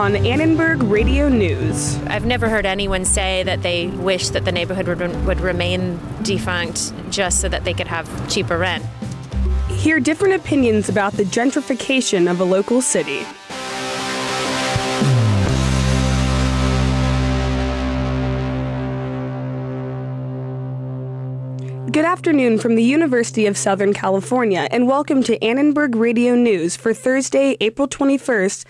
on Annenberg Radio News. I've never heard anyone say that they wish that the neighborhood would remain defunct just so that they could have cheaper rent. Hear different opinions about the gentrification of a local city. Good afternoon from the University of Southern California, and welcome to Annenberg Radio News for Thursday, April 21st,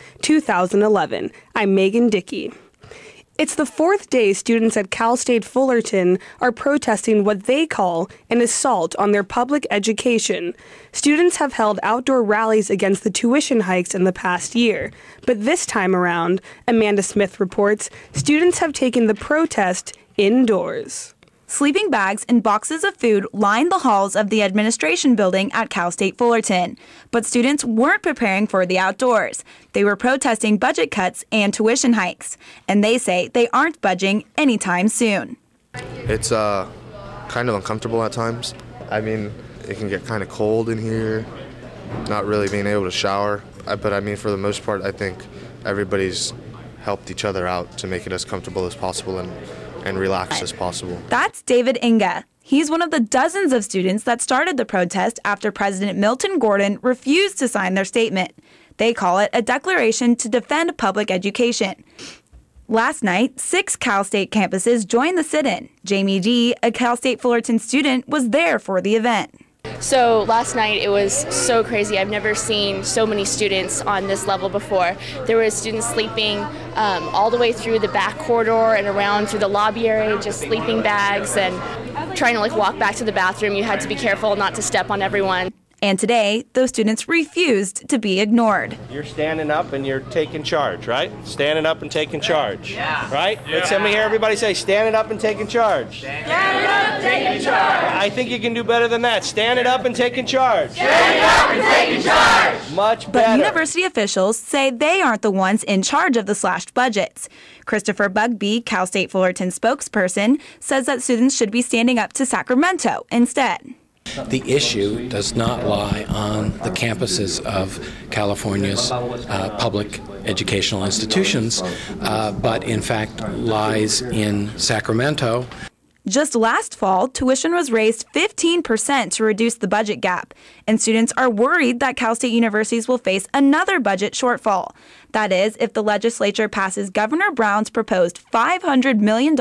2011. I'm Megan Dickey. It's the fourth day students at Cal State Fullerton are protesting what they call an assault on their public education. Students have held outdoor rallies against the tuition hikes in the past year, but this time around, Amanda Smith reports, students have taken the protest indoors. Sleeping bags and boxes of food lined the halls of the administration building at Cal State Fullerton. But students weren't preparing for the outdoors. They were protesting budget cuts and tuition hikes. And they say they aren't budging anytime soon. It's kind of uncomfortable at times. I mean, it can get kind of cold in here, not really being able to shower. But I mean, for the most part, I think everybody's helped each other out to make it as comfortable as possible and relaxed as possible. That's David Inga. He's one of the dozens of students that started the protest after President Milton Gordon refused to sign their statement. They call it a declaration to defend public education. Last night, 6 Cal State campuses joined the sit-in. Jamie D., a Cal State Fullerton student, was there for the event. So last night it was so crazy. I've never seen so many students on this level before. There were students sleeping all the way through the back corridor and around through the lobby area, just sleeping bags and trying to walk back to the bathroom. You had to be careful not to step on everyone. And today, those students refused to be ignored. You're standing up and you're taking charge, right? Standing up and taking charge, right? Yeah. Let me hear everybody say, standing up and taking charge. Standing up and taking charge. I think you can do better than that. Standing up and taking charge. Standing up and taking charge. Much better. But university officials say they aren't the ones in charge of the slashed budgets. Christopher Bugbee, Cal State Fullerton spokesperson, says that students should be standing up to Sacramento instead. The issue does not lie on the campuses of California's public educational institutions, but in fact lies in Sacramento. Just last fall, tuition was raised 15% to reduce the budget gap, and students are worried that Cal State universities will face another budget shortfall. That is, if the legislature passes Governor Brown's proposed $500 million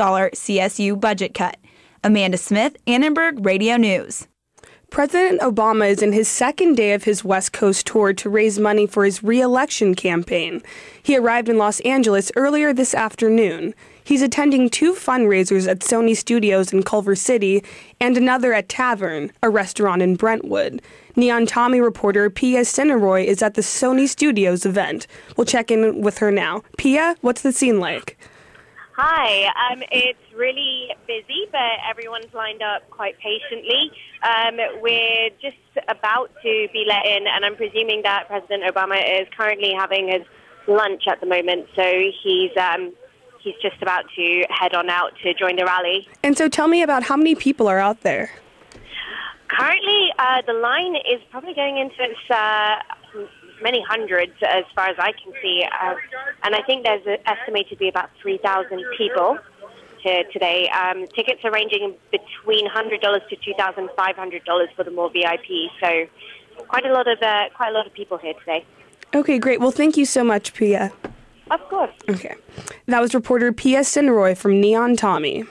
CSU budget cut. Amanda Smith, Annenberg Radio News. President Obama is in his second day of his West Coast tour to raise money for his re-election campaign. He arrived in Los Angeles earlier this afternoon. He's attending 2 fundraisers at Sony Studios in Culver City and another at Tavern, a restaurant in Brentwood. Neon Tommy reporter Pia Cineroy is at the Sony Studios event. We'll check in with her now. Pia, what's the scene like? Hi, it's really busy, but everyone's lined up quite patiently. We're just about to be let in, and I'm presuming that President Obama is currently having his lunch at the moment, so he's just about to head on out to join the rally. And so tell me about how many people are out there. Currently, the line is probably going into its many hundreds as far as I can see, and I think there's estimated to be about 3,000 people here today. Tickets are ranging between $100 to $2,500 for the more VIP, so quite a lot of people here today. Okay, great. Well, thank you so much, Pia. Of course. Okay. That was reporter Pia Cineroy from Neon Tommy.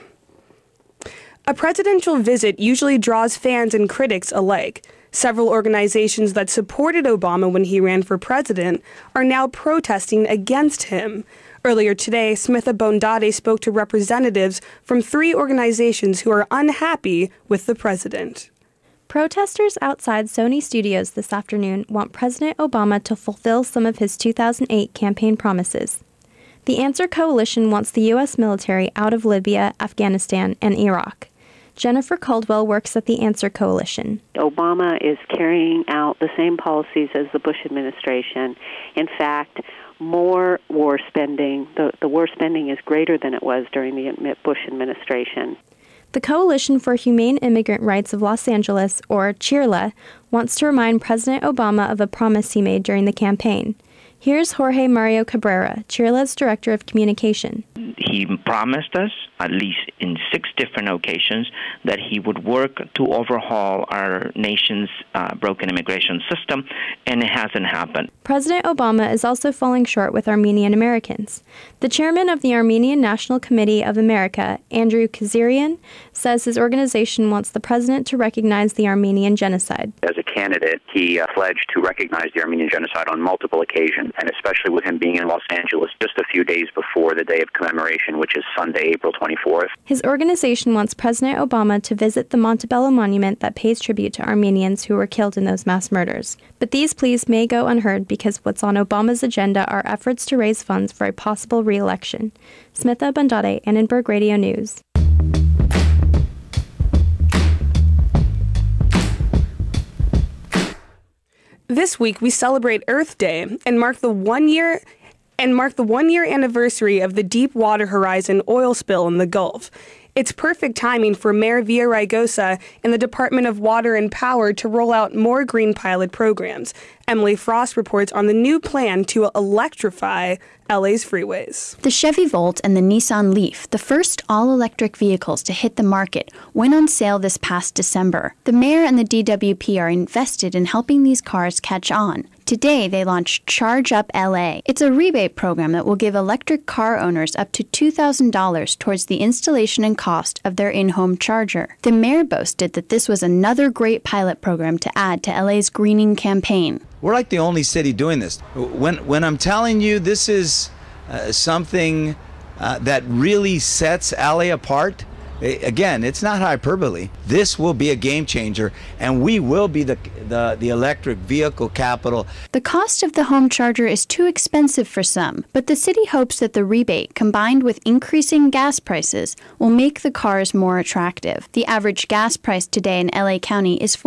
A presidential visit usually draws fans and critics alike. Several organizations that supported Obama when he ran for president are now protesting against him. Earlier today, Smitha Bondade spoke to representatives from 3 organizations who are unhappy with the president. Protesters outside Sony Studios this afternoon want President Obama to fulfill some of his 2008 campaign promises. The Answer Coalition wants the U.S. military out of Libya, Afghanistan, and Iraq. Jennifer Caldwell works at the Answer Coalition. Obama is carrying out the same policies as the Bush administration. In fact, more war spending, the war spending is greater than it was during the Bush administration. The Coalition for Humane Immigrant Rights of Los Angeles, or CHIRLA, wants to remind President Obama of a promise he made during the campaign. Here's Jorge Mario Cabrera, Chirla's Director of Communication. He promised us, at least in 6 different occasions, that he would work to overhaul our nation's broken immigration system, and it hasn't happened. President Obama is also falling short with Armenian Americans. The chairman of the Armenian National Committee of America, Andrew Kazarian, says his organization wants the president to recognize the Armenian genocide. As a candidate, he pledged to recognize the Armenian genocide on multiple occasions, and especially with him being in Los Angeles just a few days before the day of commemoration, which is Sunday, April 24th. His organization wants President Obama to visit the Montebello Monument that pays tribute to Armenians who were killed in those mass murders. But these pleas may go unheard because what's on Obama's agenda are efforts to raise funds for a possible re-election. Smitha Bandade, Annenberg Radio News. This week we celebrate Earth Day and mark the 1 year anniversary of the Deepwater Horizon oil spill in the Gulf. It's perfect timing for Mayor Villaraigosa and the Department of Water and Power to roll out more green pilot programs. Emily Frost reports on the new plan to electrify LA's freeways. The Chevy Volt and the Nissan Leaf, the first all-electric vehicles to hit the market, went on sale this past December. The mayor and the DWP are invested in helping these cars catch on. Today, they launched Charge Up LA. It's a rebate program that will give electric car owners up to $2,000 towards the installation and cost of their in-home charger. The mayor boasted that this was another great pilot program to add to LA's greening campaign. We're like the only city doing this. When I'm telling you this is something that really sets LA apart, again, it's not hyperbole. This will be a game changer, and we will be the electric vehicle capital. The cost of the home charger is too expensive for some, but the city hopes that the rebate, combined with increasing gas prices, will make the cars more attractive. The average gas price today in LA County is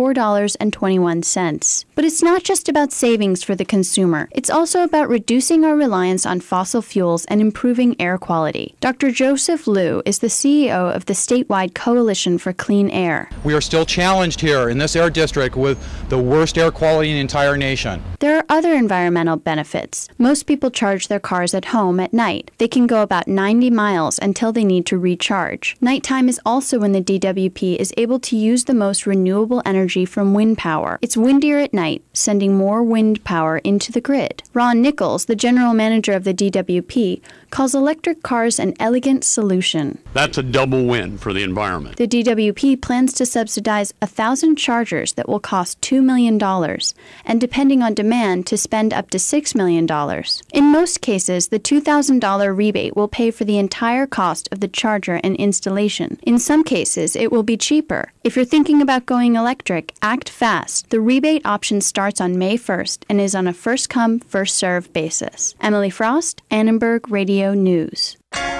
$4.21. But it's not just about savings for the consumer. It's also about reducing our reliance on fossil fuels and improving air quality. Dr. Joseph Liu is the CEO of the statewide Coalition for Clean Air. We are still challenged here in this air district with the worst air quality in the entire nation. There are other environmental benefits. Most people charge their cars at home at night. They can go about 90 miles until they need to recharge. Nighttime is also when the DWP is able to use the most renewable energy from wind power. It's windier at night, sending more wind power into the grid. Ron Nichols, the general manager of the DWP, calls electric cars an elegant solution. That's a double win for the environment. The DWP plans to subsidize 1,000 chargers that will cost $2 million, and depending on demand, to spend up to $6 million. In most cases, the $2,000 rebate will pay for the entire cost of the charger and installation. In some cases, it will be cheaper. If you're thinking about going electric, act fast. The rebate option starts on May 1st and is on a first-come, first-served basis. Emily Frost, Annenberg Radio News.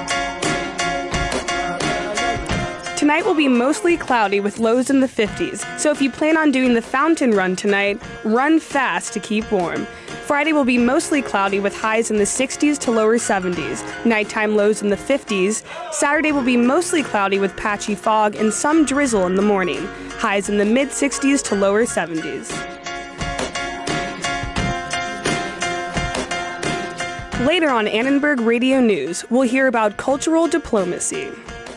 Tonight will be mostly cloudy with lows in the 50s, so if you plan on doing the fountain run tonight, run fast to keep warm. Friday will be mostly cloudy with highs in the 60s to lower 70s, nighttime lows in the 50s. Saturday will be mostly cloudy with patchy fog and some drizzle in the morning, highs in the mid-60s to lower 70s. Later on Annenberg Radio News, we'll hear about cultural diplomacy.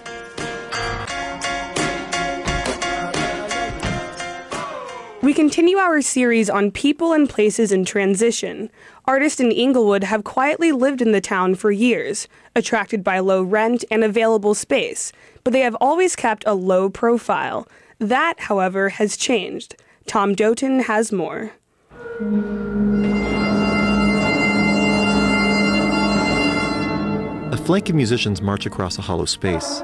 We continue our series on people and places in transition. Artists in Inglewood have quietly lived in the town for years, attracted by low rent and available space, but they have always kept a low profile. That, however, has changed. Tom Doughton has more. A flank of musicians march across a hollow space.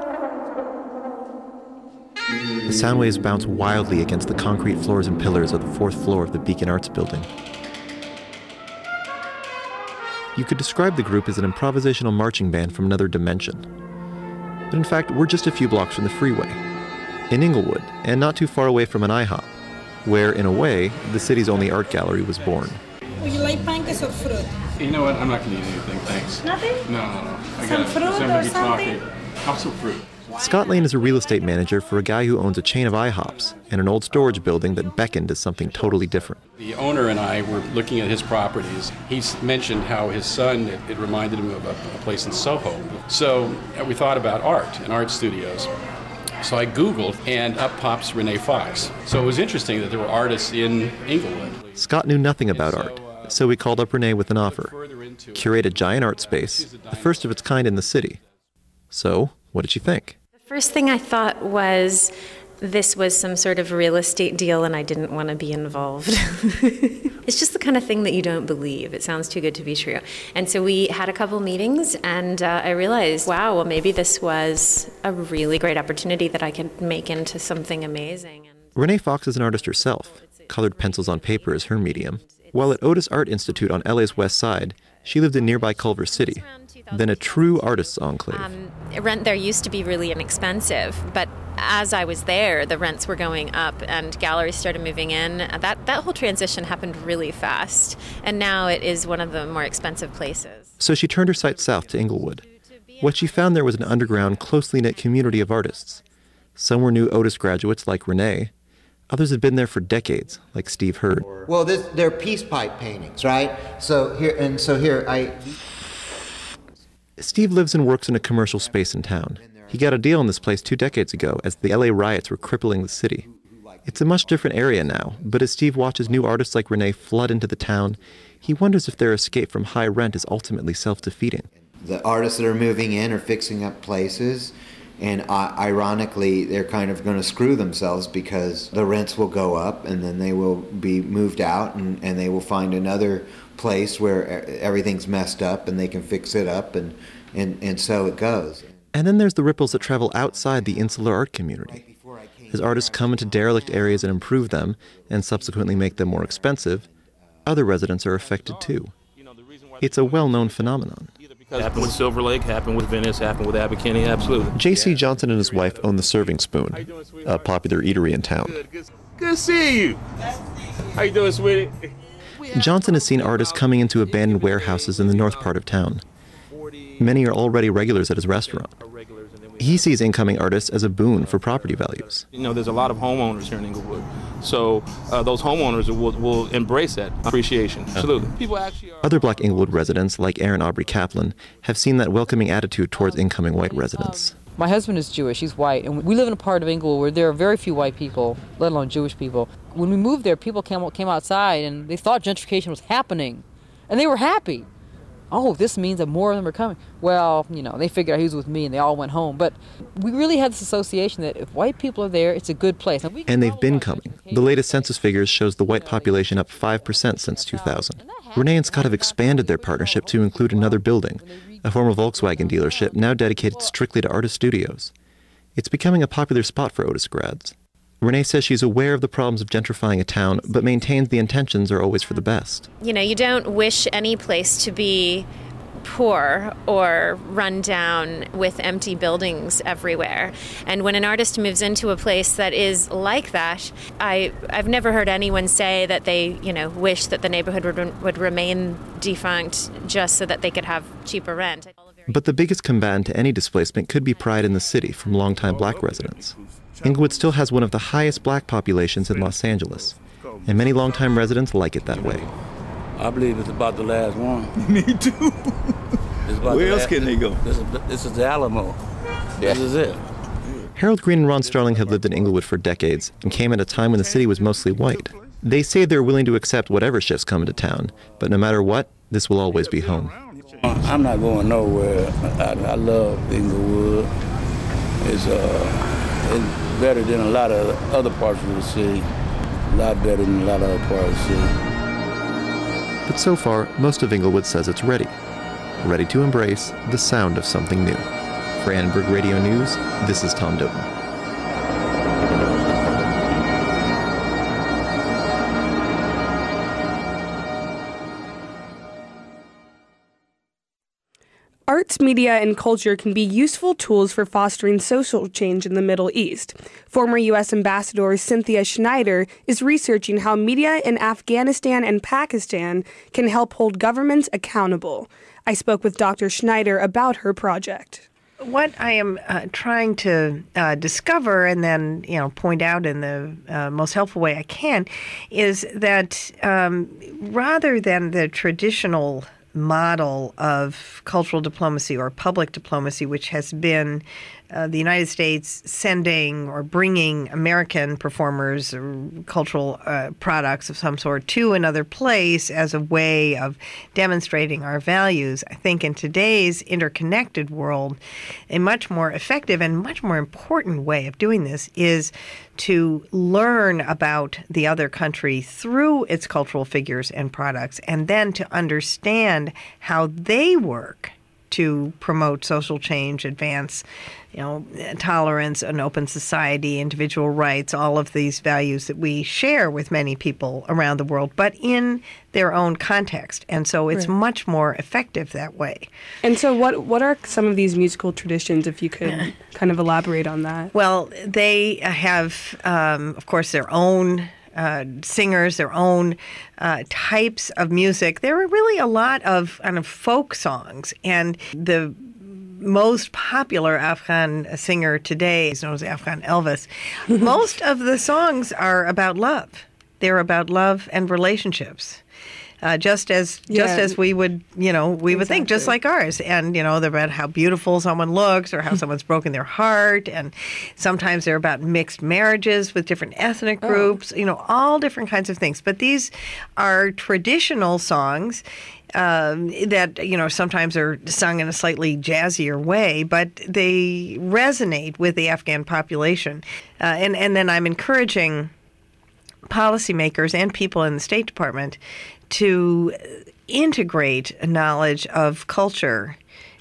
The sound waves bounce wildly against the concrete floors and pillars of the 4th floor of the Beacon Arts Building. You could describe the group as an improvisational marching band from another dimension. But in fact, we're just a few blocks from the freeway, in Inglewood, and not too far away from an IHOP, where, in a way, the city's only art gallery was born. Would you like pancakes or fruit? You know what? I'm not going to eat anything, thanks. Nothing? No. Some fruit or something? Have some fruit. Scott Lane is a real estate manager for a guy who owns a chain of IHOPs and an old storage building that beckoned to something totally different. The owner and I were looking at his properties. He's mentioned how his son, it reminded him of a place in Soho. So we thought about art and art studios. So I Googled, and up pops Renee Fox. So it was interesting that there were artists in Inglewood. Scott knew nothing about art, so we called up Renee with an offer. Curate a giant art space, the first of its kind in the city. So, what did she think? The first thing I thought was this was some sort of real estate deal and I didn't want to be involved. It's just the kind of thing that you don't believe. It sounds too good to be true. And so we had a couple meetings and I realized, wow, well maybe this was a really great opportunity that I could make into something amazing. Renee Fox is an artist herself. Colored pencils on paper is her medium. While at Otis Art Institute on LA's West Side, she lived in nearby Culver City, then a true artist's enclave. Rent there used to be really inexpensive, but as I was there, the rents were going up and galleries started moving in. That whole transition happened really fast, and now it is one of the more expensive places. So she turned her sights south to Inglewood. What she found there was an underground, closely knit community of artists. Some were new Otis graduates like Renee. Others had been there for decades, like Steve Hurd. Well, they're peace pipe paintings, right? So here, Steve lives and works in a commercial space in town. He got a deal on this place 2 decades ago as the LA riots were crippling the city. It's a much different area now, but as Steve watches new artists like Renee flood into the town, he wonders if their escape from high rent is ultimately self-defeating. The artists that are moving in are fixing up places, and ironically, they're kind of going to screw themselves because the rents will go up and then they will be moved out and they will find another place where everything's messed up and they can fix it up and so it goes. And then there's the ripples that travel outside the insular art community. As artists come into derelict areas and improve them and subsequently make them more expensive, other residents are affected too. It's a well-known phenomenon. Happened with Silver Lake, happened with Venice, happened with Abbot Kinney, absolutely. J.C. Johnson and his wife own the Serving Spoon, a popular eatery in town. Good seeing you. How you doing, sweetie? Johnson has seen artists coming into abandoned warehouses in the north part of town. Many are already regulars at his restaurant. He sees incoming artists as a boon for property values. You know, there's a lot of homeowners here in Inglewood. So those homeowners will embrace that appreciation. Absolutely. People actually are... Other Black Inglewood residents, like Aaron Aubrey Kaplan, have seen that welcoming attitude towards incoming white residents. My husband is Jewish, he's white, and we live in a part of Inglewood where there are very few white people, let alone Jewish people. When we moved there, people came outside and they thought gentrification was happening, and they were happy. Oh, this means that more of them are coming. Well, you know, they figured out he was with me and they all went home. But we really had this association that if white people are there, it's a good place. And they've been coming. The latest census figures shows the white population up 5% since 2000. Renee and Scott have expanded their partnership to include another building, a former Volkswagen dealership now dedicated strictly to artist studios. It's becoming a popular spot for Otis grads. Renee says she's aware of the problems of gentrifying a town, but maintains the intentions are always for the best. You know, you don't wish any place to be poor or run down with empty buildings everywhere. And when an artist moves into a place that is like that, I've never heard anyone say that they, you know, wish that the neighborhood would remain defunct just so that they could have cheaper rent. But the biggest combatant to any displacement could be pride in the city from longtime Black residents. Inglewood still has one of the highest Black populations in Los Angeles, and many longtime residents like it that way. I believe it's about the last one. Me too. Where else can they go? This is the Alamo. This is it. Harold Green and Ron Starling have lived in Inglewood for decades and came at a time when the city was mostly white. They say they're willing to accept whatever shifts come into town, but no matter what, this will always be home. I'm not going nowhere. I love Inglewood. It's better than a lot of other parts of the city. A lot better than a lot of other parts of the city. But so far, most of Inglewood says it's ready to embrace the sound of something new. For Annenberg Radio News, this is Tom Doten. Arts, media, and culture can be useful tools for fostering social change in the Middle East. Former U.S. Ambassador Cynthia Schneider is researching how media in Afghanistan and Pakistan can help hold governments accountable. I spoke with Dr. Schneider about her project. what I am trying to discover and then, point out in the most helpful way I can is that rather than the traditional model of cultural diplomacy or public diplomacy, which has been the United States sending or bringing American performers or cultural products of some sort to another place as a way of demonstrating our values. I think in today's interconnected world, a much more effective and much more important way of doing this is to learn about the other country through its cultural figures and products, and then to understand how they work to promote social change, advance, tolerance, an open society, individual rights, all of these values that we share with many people around the world, but in their own context. And so it's much more effective that way. And so what are some of these musical traditions, if you could kind of elaborate on that? Well, they have, of course, their own singers, their own types of music. There are really a lot of kind of folk songs, and the most popular Afghan singer today is known as Afghan Elvis. Most of the songs are about love. They're about love and relationships. Just as we would, we would think, just like ours. And, they're about how beautiful someone looks or how someone's broken their heart. And sometimes they're about mixed marriages with different ethnic groups, all different kinds of things. But these are traditional songs that, sometimes are sung in a slightly jazzier way, but they resonate with the Afghan population. And then I'm encouraging policymakers and people in the State Department to integrate a knowledge of culture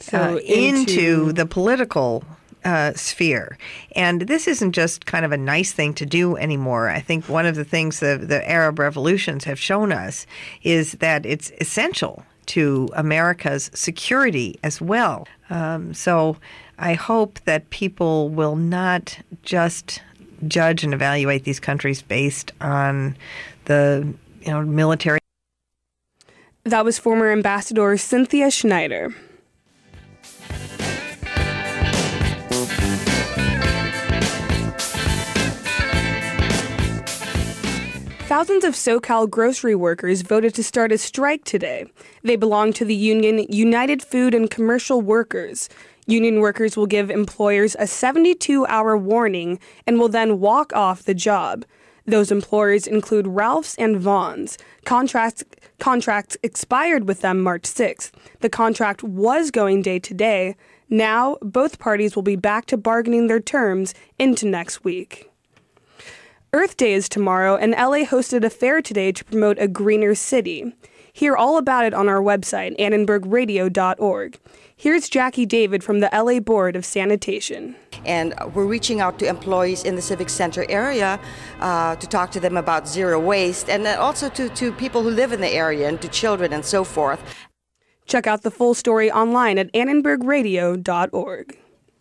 into the political sphere. And this isn't just kind of a nice thing to do anymore. I think one of the things the Arab revolutions have shown us is that it's essential to America's security as well. So I hope that people will not just judge and evaluate these countries based on the military. That was former Ambassador Cynthia Schneider. Thousands of SoCal grocery workers voted to start a strike today. They belong to the union United Food and Commercial Workers. Union workers will give employers a 72-hour warning and will then walk off the job. Those employers include Ralph's and Vaughn's. Contracts expired with them March 6th. The contract was going day to day. Now, both parties will be back to bargaining their terms into next week. Earth Day is tomorrow, and LA hosted a fair today to promote a greener city. Hear all about it on our website, annenbergradio.org. Here's Jackie David from the LA Board of Sanitation. And we're reaching out to employees in the Civic Center area to talk to them about zero waste, and then also to people who live in the area and to children and so forth. Check out the full story online at annenbergradio.org.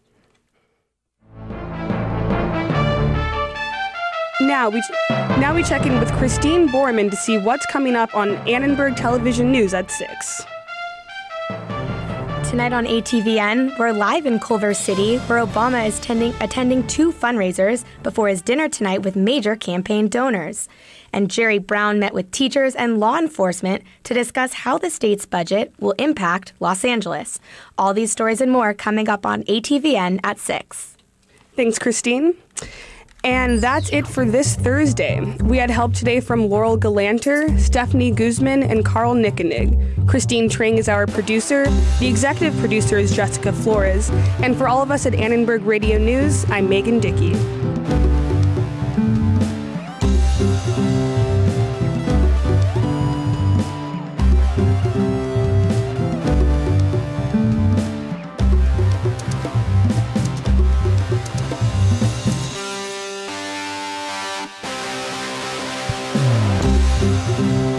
Now we check in with Christine Borman to see what's coming up on Annenberg Television News at 6. Tonight on ATVN, we're live in Culver City, where Obama is attending 2 fundraisers before his dinner tonight with major campaign donors. And Jerry Brown met with teachers and law enforcement to discuss how the state's budget will impact Los Angeles. All these stories and more coming up on ATVN at 6. Thanks, Christine. And that's it for this Thursday. We had help today from Laurel Galanter, Stephanie Guzman, and Carl Nickenig. Christine Trang is our producer. The executive producer is Jessica Flores. And for all of us at Annenberg Radio News, I'm Megan Dickey. Thank you.